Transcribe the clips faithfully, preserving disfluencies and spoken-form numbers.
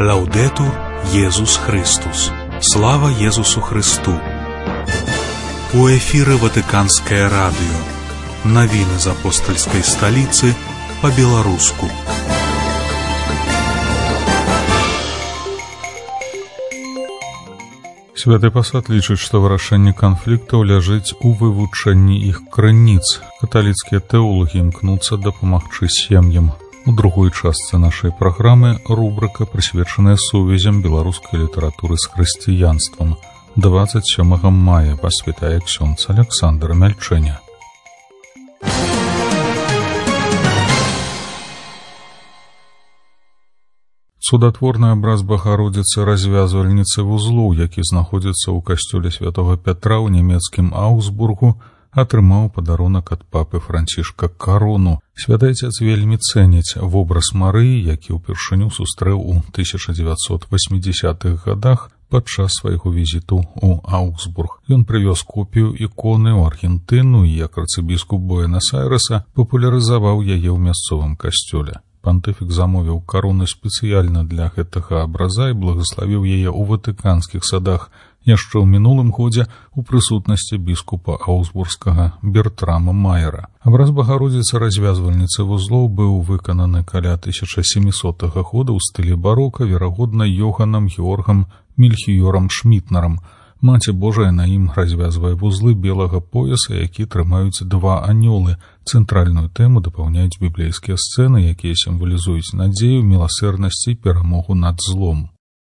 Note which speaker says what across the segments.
Speaker 1: Лаўдэтур Езус Христус. Слава Езусу Христу. У эфіры Ватыканскае радыё. Навіны з апостальскай сталіцы па-беларуску.
Speaker 2: Святы пасад лічыць, што вырашэнне канфліктаў ляжыць у вывучэнні іх крыніц. Каталіцкія тэолагі імкнуцца дапамагчы сем'ям. У другой частцы нашай праграмы рубрыка, прысвечаная сувязям беларускай літаратуры з хрысціянствам. двадцать сёмага мая пасвятае ксёндз Александр Мяльчэня. Цудатворны абраз Багародзіцы развязвальніцы вузлоў, які знаходзіцца ў касцёле святого Пятра ў нямецкім Аўгсбургу, атрымаў падарунак ад папы Францішка карону. Святы Отец вельмі цэніць вобраз Марыі, які ўпершыню сустрэў у тысяча дзевяцьсот васьмідзесятых гадах падчас свайго візіту ў Аўгсбург. Ён прывёз копію іконы ў Аргентыну і як арцыбіскуп Буэнас-Айрэса папулярызаваў яе ў мясцовым касцёле. Пантыфік замовіў карону спецыяльна для гэтага абраза і благаславіў яе ў ватыканскіх садах яшчэ ў минулым годзе у прысутнасці біскупа аўгсбургскага Бертрама Майера. Абраз Багародзіцы развязвальніцы вузлоў быў выкананы каля тысяча сямісотага года ў стылі барока, верагодна Йоганам Георгам Мельхіёрам Шмітнерам. Маці Божая на ім развязвае вузлы белага пояса, які трымаюць два анёлы. Цэнтральную тэму дапаўняюць біблейскія сцэны, якія сімвалізуюць надзею, міласэрнасць і перамогу над злом.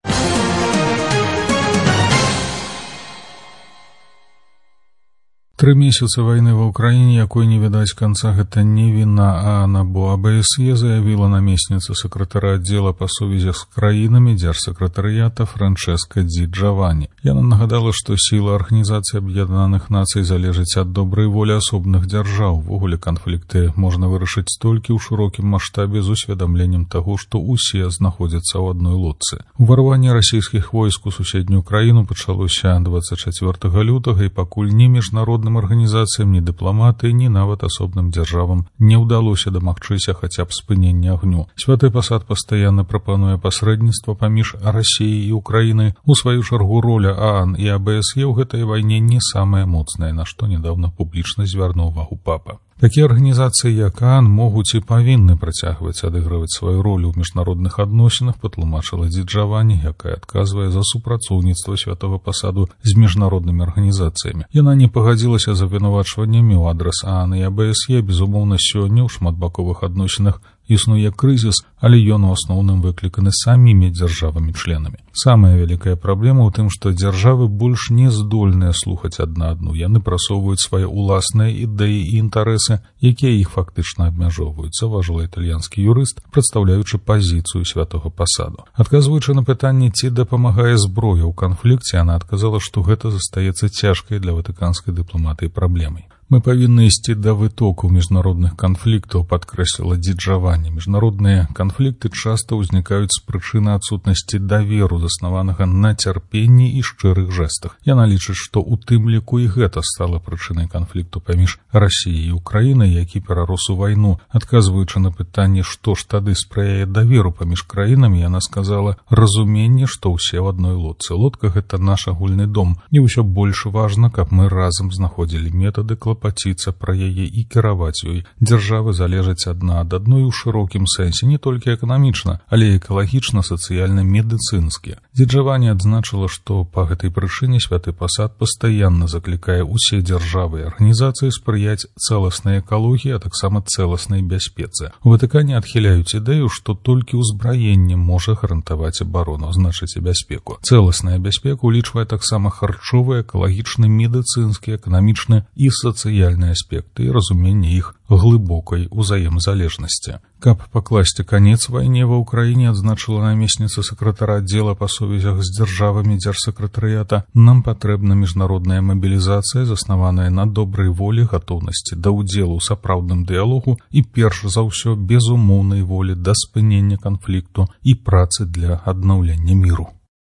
Speaker 2: Тры месяцы вайны ва ўкраіне, якой не відаць канца, гэта не віна ААН, бо АБСЕ заявіла намесніца сакратара аддзела па сувязях з краінамі дзяржсакратарыята Франчэска Ді Джавані. Яна нагадала, што сіла Арганізацыі Аб'яднаных Нацый залежыць ад добрай волі асобных дзяржаў. Увогуле канфлікты можна вырашыць толькі ў шырокім маштабе з усведамленнем таго, што ўсе знаходзяцца ў адной лодцы. Уварванне расійскіх войск у суседнюю краіну пачалося дваццаць чацвёртага лютага, і пакуль ні міжнародным арганізацыям, ні дыпламаты, ні нават асобным дзяржавам не ўдалося дамагчыся хаця б спынення агню. Святы пасад пастаянна прапануе пасрэдніцтва паміж Расіяй і Украінай. У сваю чаргу роля ААН і АБСЕ ў гэтай вайне не самая моцная, на што нядаўна публічна звярнуў увагу папа. Такія арганізацыі, як ААН, могуць і павінны працягваць адыгрываць сваю ролю ў міжнародных адносінах, патлумачыла Ді Джавані, якая адказвае за супрацоўніцтва святого пасаду з міжнароднымі арганізацыямі. Яна не пагадзілася з абвінавачваннямі ў адрас ААН і АБСЕ. Безумоўна, сёння ў шматбаковых адносінах існуе крызіс, але ён у асноўным выкліканы самімі дзяржавамі-членамі. Самая вялікая праблема ў тым, што дзяржавы больш не здольныя слухаць адна адну. Яны прасоўваюць свае ўласныя ідэі і інтарэсы, якія іх фактычна абмяжоўваюць, заўважыла італьянскі юрыст, прадстаўляючы пазіцыю святого пасаду. Адказваючы на пытанне, ці дапамагае зброя ў канфлікце, яна адказала, што гэта застаецца цяжкай для ватыканскай дыпламатыі праблемай. Мы павінны ісці да вытоку міжнародных канфліктаў, падкрэсліла Ді Джавані. Міжнародныя канфлікты часта ўзнікаюць з прычыны адсутнасці даверу, заснаванага на цярпенні і шчырых жэстах. Яна лічыць, што ў тым ліку і гэта стала прычынай канфлікту паміж Расіяй і Украінай, які перарос у вайну. Адказваючы на пытанне, што ж тады спрыяе даверу паміж краінамі, яна сказала: разуменне, што ўсе ў адной лодцы. Лодка — гэта наш агульны дом, і ўсё больш важна, каб мы разам знаходзілі метады клапаціцца пра яе і кіраваць ёй. Дзяржавы залежаць адна ад адной у шырокім сэнсе, не толькі эканамічна, але і экалагічна, сацыяльна, медыцынскія. Ді Джавані адзначыла, што па гэтай прычыне святы пасад пастаянна заклікае ўсе дзяржавы і арганізацыі спрыяць цэласнай экалогіі, а таксама цэласнай бяспецы. У Ватыкане адхіляюць ідэю, што толькі ўзбраенне можа гарантаваць абарону, значыць і бяспеку. Цэласная бяспека ўлічвае таксама харчовыя, экалагічны, медыцынскі, эканамічны і сацыяльныя аспекты і разуменне іх глыбокай узаемзалежнасці. Каб пакласці канец вайне ва ўкраіне, адзначыла намесніца сакратара аддзела па сувязях з дзяржавамі дзяржсакратарыята, нам патрэбна міжнародная мабілізацыя, заснаваная на добрай волі, гатоўнасці да ўдзелу ў сапраўдным дыялогу і перш за ўсё безумоўнай волі да спынення канфлікту і працы для аднаўлення міру.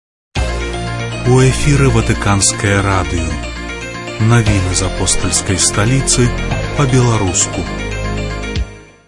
Speaker 1: У эфіры Ватыканскае радыё. Навіны з апостальскай сталіцы па-беларуску.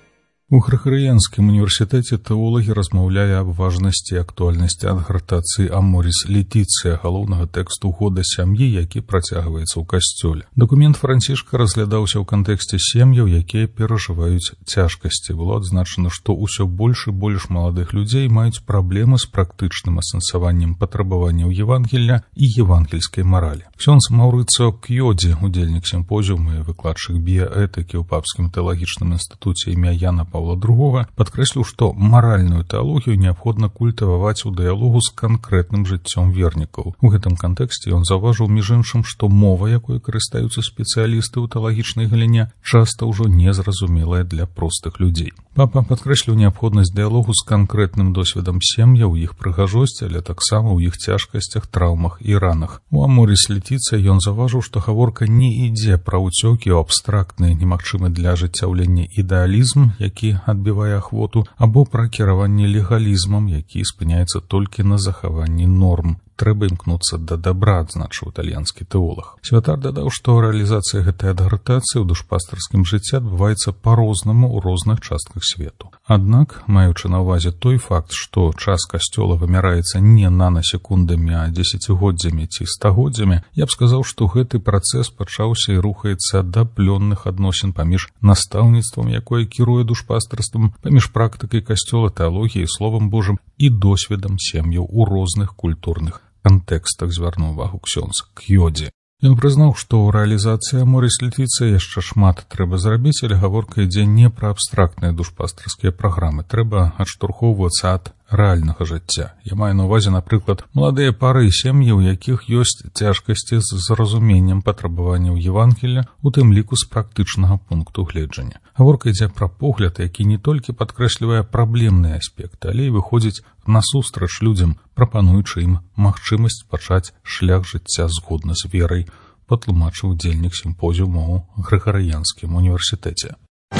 Speaker 2: У Грыгарыянскім універсітэце тэолагі размаўлялі аб важнасці і актуальнасці адгартацыі Аморіс Летіцыя, галоўнага тэксту года сям'і, які працягваецца ў касцёле. Дакумент Францішка разглядаўся ў кантэксце сем'яў, якія перажываюць цяжкасці. Было адзначана, што ўсё больш і больш маладых людзей маюць праблемы з практычным асэнсаваннем патрабаванняў Евангелля і евангельскай маралі. Ксёндз Маўрыцыо Кьёдзі, удзельнік сімпозіума і выкладчык біяэтыкі ў Папскім тэалагічным інстытуце імя Яна Паўла другога, падкрэсліў, што маральную тэалогію неабходна культываваць у дыялогу з канкрэтным жыццём вернікаў. У гэтым кантэксце ён заўважыў, між іншым, што мова, якой карыстаюцца спецыялісты ў тэалагічнай галіне, часта ўжо незразумелая для простых людзей. Папа падкрэсліў неабходнасць дыялогу з канкрэтным досведам сем'яў, іх прыгажосці, але таксама ў іх цяжкасцях, траўмах і ранах. У Аморіс Летіцыя ён заўважыў, што гаворка не ідзе пра ўцёкі ў абстрактны, немагчымы для ажыццяўлення ідэалізм, які адбівае ахвоту, або пра кіраванне легалізмам, які спыняецца толькі на захаванні норм. Трэба імкнуцца да дабра, адзначыў італьянскі тэолаг. Святар дадаў, што рэалізацыя гэтай адгартацыі ў душпастарскім жыцці адбываецца па-рознаму ў розных частках свету. Аднак, маючы на ўвазе той факт, што час касцёла вымяраецца не нанасекундамі, а дзесяцігоддзямі ці стагоддзямі, я б сказаў, што гэты працэс пачаўся і рухаецца да плённых адносін паміж настаўніцтвам, якое кіруе душпастарствам, паміж практыкай касцёла, тэалогіяй, словам Божым і досведам сем'яў у розных культурных кантэкстах, звярнуў увагу ксёндз Кьёдзі. Ён прызнаў, што ў рэалізацыі Аморіс Летіцыя яшчэ шмат трэба зрабіць, але гаворка ідзе не пра абстрактныя душпастарскія праграмы. Трэба адштурхоўвацца ад рэальнага жыцця. Я маю на ўвазе, напрыклад, маладыя пары і сем'і, у якіх ёсць цяжкасці з зразуменнем патрабаванняў Евангелля, у тым ліку з практычнага пункту гледжання. Гаворка ідзе пра погляд, які не толькі падкрэслівае праблемныя аспекты, але і выходзіць насустрач людзям, прапануючы ім магчымасць пачаць шлях жыцця згодна з верай, патлумачыў удзельнік сімпозіума ў Грыгарыянскім універсітэце.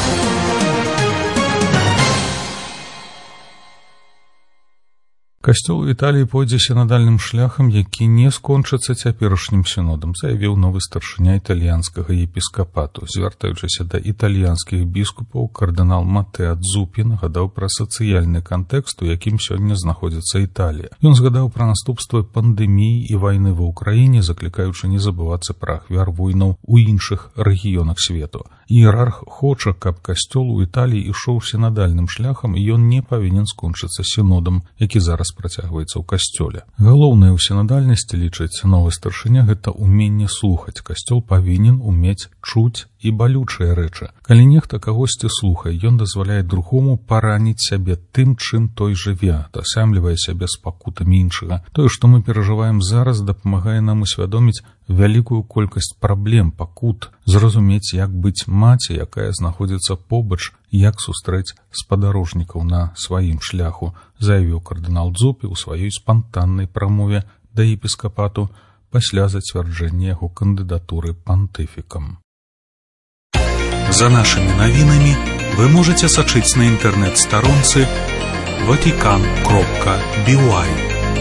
Speaker 2: Касцёл у Італіі пойдзе сінадальным шляхам, які не скончыцца цяперашнім сінодам, заявіў новы старшыня італьянскага епіскапату. Звяртаючыся да італьянскіх біскупаў, кардынал Матэа Дзупі нагадаў пра сацыяльны кантэкст, у якім сёння знаходзіцца Італія. Ён згадаў пра наступствы пандэміі і вайны ва ўкраіне, заклікаючы не забывацца пра ахвяр войнаў у іншых рэгіёнах свету. Іерарх хоча, каб касцёл у Італіі ішоў сінадальным шляхам, і ён не павінен скончыцца сінодам, які зараз працягваецца ў касцёле. Галоўнае ў сінадальнасці, лічыць новы старшыня, гэта ўменне слухаць. Касцёл павінен умець чуць і балючыя рэчы. Калі нехта кагосьці слухае, ён дазваляе другому параніць сябе тым, чым той жыве, дасямлівае сябе з пакутамі іншага. Тое, што мы перажываем зараз, дапамагае нам усвядоміць вялікую колькасць праблем, пакут, зразумець, як быць маці, якая знаходзіцца побач, як сустрэць спадарожнікаў на сваім шляху, заявіў кардынал Дзупі ў сваёй спантаннай прамове да епіскапату пасля зацвярджэння яго кандыдатуры пантыфікам.
Speaker 1: За нашими навінамі вы можете сачыць на інтэрнэт-старонцы ватикан кропка би уай.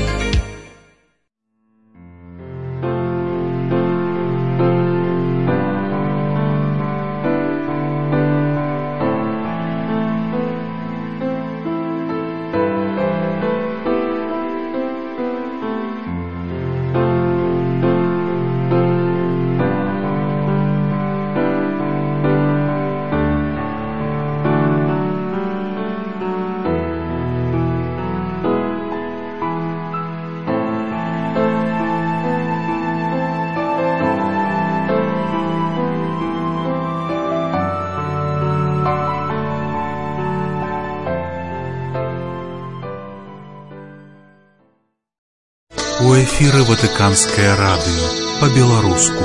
Speaker 2: У эфіры Ватыканскае радыё па-беларуску.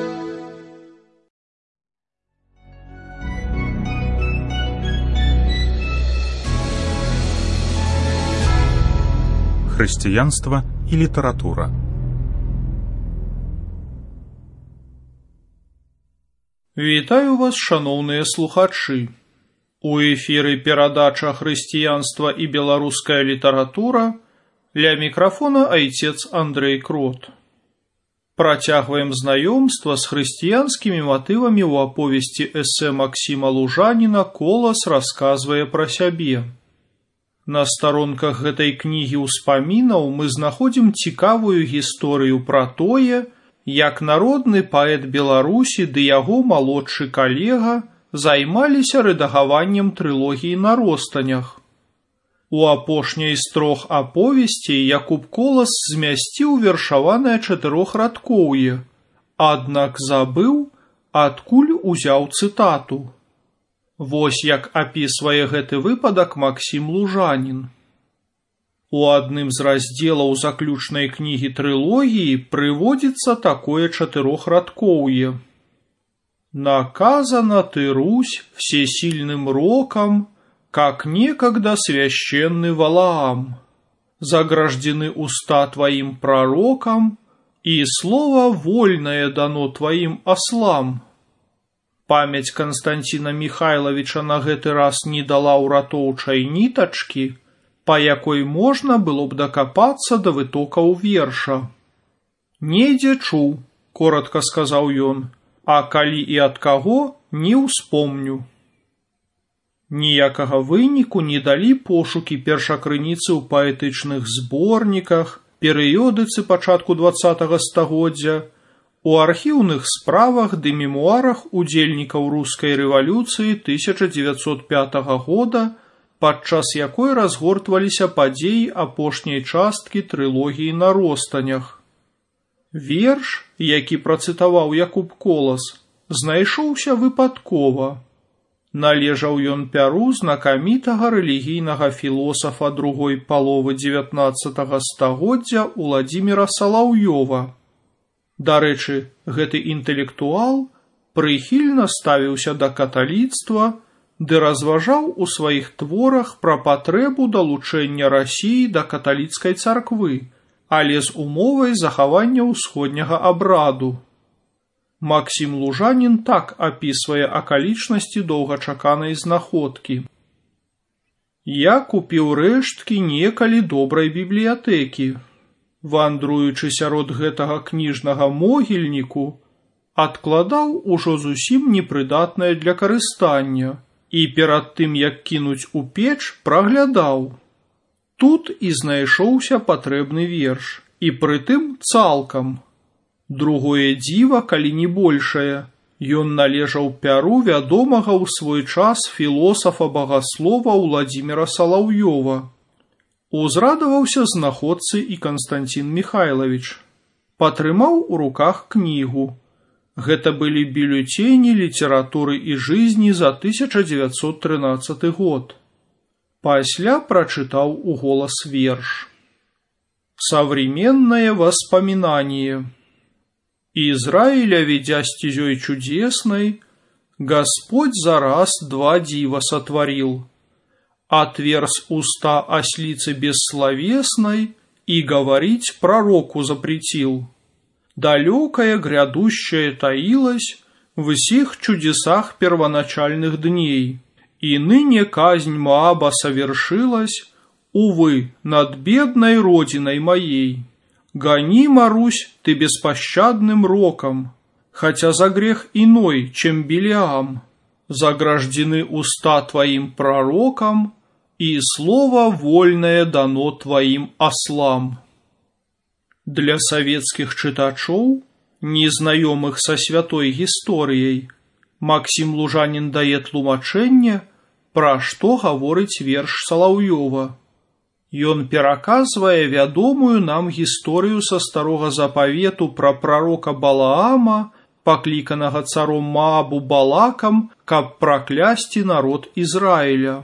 Speaker 2: Хрысціянства і літаратура.
Speaker 3: Вітаю вас, шаноўныя слухачы. У эфіры перадача «Хрысціянства і беларуская літаратура», ля мікрафона айцец Андрэй Крот. Працягваем знаёмства з хрысціянскімі матывамі ў аповесці эсэ Максіма Лужаніна «Колас расказвае пра сябе». На старонках гэтай кнігі ўспамінаў мы знаходзім цікавую гісторыю пра тое, як народны паэт Беларусі ды яго малодшы калега займаліся рэдагаваннем трылогіі на ростанях. У апошняй з трох аповесцей Якуб Колас змясціў вершаванае чатырохрадкоўе, аднак забыў, адкуль узяў цытату. Вось як апісвае гэты выпадак Максім Лужанін. У адным з раздзелаў заключнай кнігі трылогіі прыводзіцца такое чатырохрадкоўе. «Наказана ты, Русь, всесильным роком, как некогда священный Валаам. Заграждены уста твоим пророкам, и слово вольное дано твоим ослам». Памяць Константина Михайловича на гэты раз не дала ўратоўчай нітачкі, па якой можна было б дакапацца да вытокаў верша. «Недзе чуў», коротка сказаў ён, «а калі і ад каго, не ўспомню». Ніякага выніку не далі пошукі першакрыніцы ў паэтычных зборніках, перыёдыцы пачатку дваццатага стагоддзя, у архіўных справах ды мемуарах удзельнікаў рускай рэвалюцыі тысяча дзевяцьсот пятага года, падчас якой разгортваліся падзеі апошняй часткі трылогіі на ростанях. Верш, які працытаваў Якуб Колас, знайшоўся выпадкова. Належаў ён пяру знакамітага рэлігійнага філосафа другой паловы дзевятнаццатага стагоддзя Уладзіміра Салаўёва. Дарэчы, гэты інтэлектуал прыхільна ставіўся да каталіцтва ды разважаў у сваіх творах пра патрэбу далучэння Расіі да каталіцкай царквы, але з умовай захавання ўсходняга абраду. Максім Лужанін так апісвае акалічнасці доўгачаканай знаходкі. «Я купіў рэшткі некалі добрай бібліятэкі. Вандруючы сярод гэтага кніжнага могільніку, адкладаў ужо зусім непрыдатнае для карыстання і перад тым, як кінуць у печ, праглядаў. Тут і знайшоўся патрэбны верш, і прытым цалкам. Другое дзіва, калі не большае, ён належаў пяру вядомага ў свой час філосафа-багаслова Уладзіміра Салаўёва. Узрадаваўся знаходцы і Константин Михайлович. Патрымаў у руках кнігу. Гэта былі бюллетені літаратуры і жизни за тысяча дзевяцьсот трынаццаты год. Пасля прачытаў у голас верш. «Современное воспоминание. Израиля, ведя стезей чудесной, Господь за раз два дива сотворил. Отверз уста ослицы бессловесной и говорить пророку запретил. Далекое грядущее таилось в сих чудесах первоначальных дней, и ныне казнь Моаба совершилась, увы, над бедной родиной моей. Гонима, Русь, ты беспощадным роком, хотя за грех иной, чем Билиам, заграждены уста твоим пророкам, и слово вольное дано твоим ослам». Для савецкіх чытачоў, незнаёмых са святой гісторыяй, Максім Лужанін дае тлумачэнне, пра што гаворыць верш Салаўёва. Ён пераказвае вядомую нам гісторыю са старога запавету пра прарока Балаама, пакліканага царом Маабу Балакам, каб праклясці народ Ізраіля.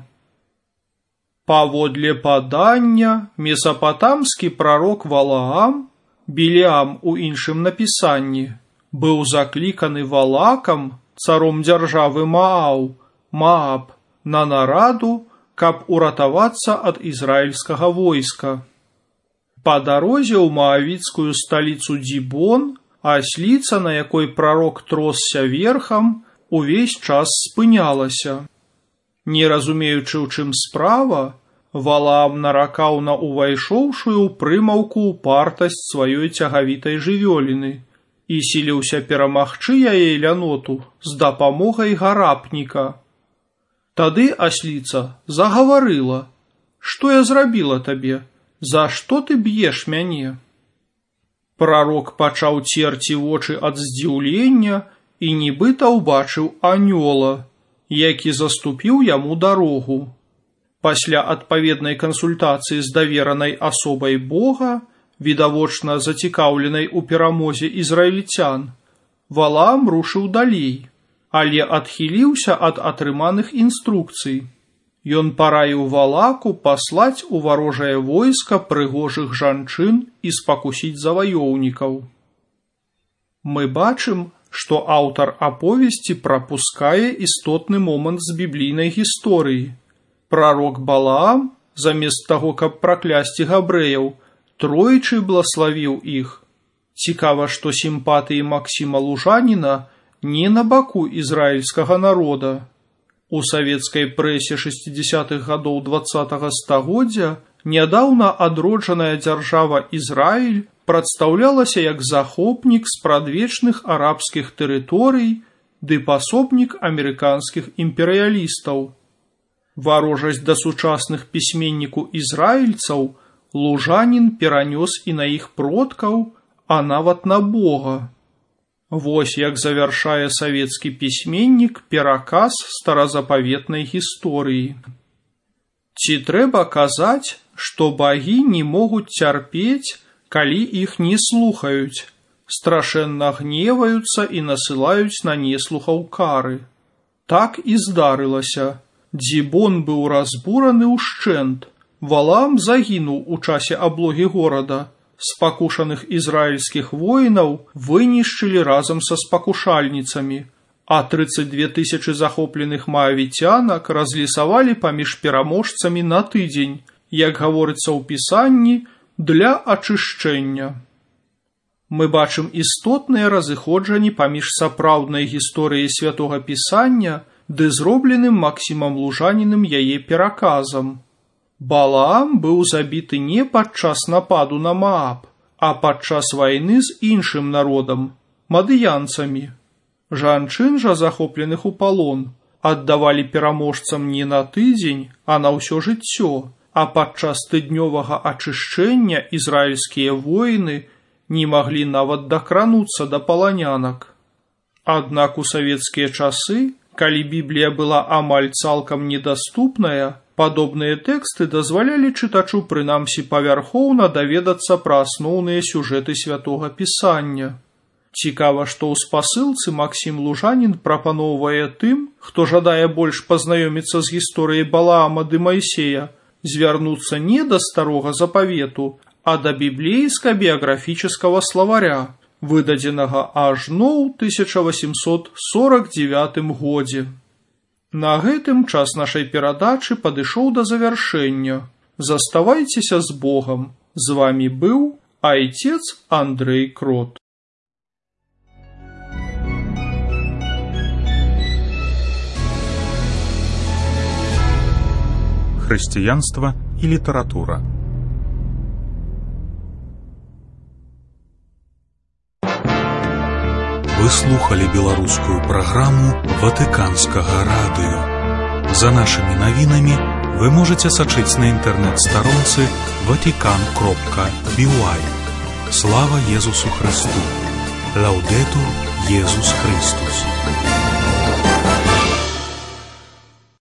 Speaker 3: Паводле падання, месапатамскі прарок Валаам, Білеам у іншым напісанні, быў закліканы Валакам, царом дзяржавы Мааў, Мааб, на нараду, каб уратавацца ад ізраільскага войска. Па дарозе ў маавіцкую сталіцу Дібон, асліца, на якой прарок тросся верхам, увесь час спынялася. Не разумеючы, у чым справа, Валаам наракаў на увайшоўшую ў прымаўку упартасць сваёй цягавітай жывёліны і сіліўся перамагчы яе ляноту з дапамогай гарапніка. Тады асліца загаварыла: «Што я зрабіла табе? За што ты б'еш мяне?» Прарок пачаў церці вочы ад здзіўлення і нібыта ўбачыў анёла, які заступіў яму дарогу. Пасля адпаведнай кансультацыі з даверанай асобай Бога, відавочна зацікаўленай у перамозе ізраільцян, Валаам рушыў далей, але адхіліўся ад атрыманых інструкцый. Ён параіў Валаку паслаць у варожае войска прыгожых жанчын і спакусіць заваёўнікаў. Мы бачым, што аўтар аповесці прапускае істотны момант з біблійнай гісторыі. Прарок Балаам, замест таго, каб праклясці габрэяў, тройчы блаславіў іх. Цікава, што сімпатыі Максіма Лужаніна не на баку ізраільскага народа. У савецкай прэсе шэсцідзесятых гадоў дваццатага стагоддзя нядаўна адроджаная дзяржава Ізраіль прадстаўлялася як захопнік спрадвечных арабскіх тэрыторый ды пасобнік амерыканскіх імперыялістаў. Варожасць да сучасных пісьменніку ізраільцаў Лужанін перанёс і на іх продкаў, а нават на Бога. Вось як завяршае савецкі пісьменнік пераказ старазапаветнай гісторыі. Ці трэба казаць, што багі не могуць цярпець, калі іх не слухаюць, страшэнна гневаюцца і насылаюць на неслухаў кары. Так і здарылася. Дзібон быў разбураны ўшчэнт. Валаам загінуў у часе аблогі горада. Спакушаных ізраільскіх воінаў вынішчылі разам са спакушальніцамі, а трыццаць дзве тысячы захопленых маавіцянак разлісавалі паміж пераможцамі на тыдзень, як гаворыцца ў пісанні, для ачышчэння. Мы бачым істотныя разыходжанні паміж сапраўднай гісторыяй святога пісання ды зробленым Максімам Лужанінным яе пераказам. Балаам быў забіты не падчас нападу на Мааб, а падчас вайны з іншым народам, мадыянцамі. Жанчын жа, захопленых у палон, аддавалі пераможцам не на тыдзень, а на ўсё жыццё, а падчас тыднёвага ачышчэння ізраільскія воіны не маглі нават дакрануцца да паланянак. Аднак у савецкія часы, калі Біблія была амаль цалкам недаступная, падобныя тэксты дазвалялі чытачу прынамсі павярхоўна даведацца пра асноўныя сюжэты святога пісання. Цікава, што ў спасылцы Максім Лужанін прапаноўвае тым, хто жадае больш пазнаёміцца з гісторыяй Балаама ды Майсея, звярнуцца не да старога запавету, а да біблейска-біяграфічнага словаря, выдадзенага ажно ў тысяча васемсот сорак дзевятым годзе. На гэтым час нашай перадачы падышоў да завяршэння. Заставайцеся з Богам. З вамі быў айцец Андрэй Крот.
Speaker 1: Хрысціянства і літаратура. Вы слухали беларускую праграму Ватыканскага радыё. За нашымі навінамі вы можаце сачыць на інтэрнэт-старонцы ватикан кропка би уай. Слава Езусу Христу! Лаўдэтур Езус Христус!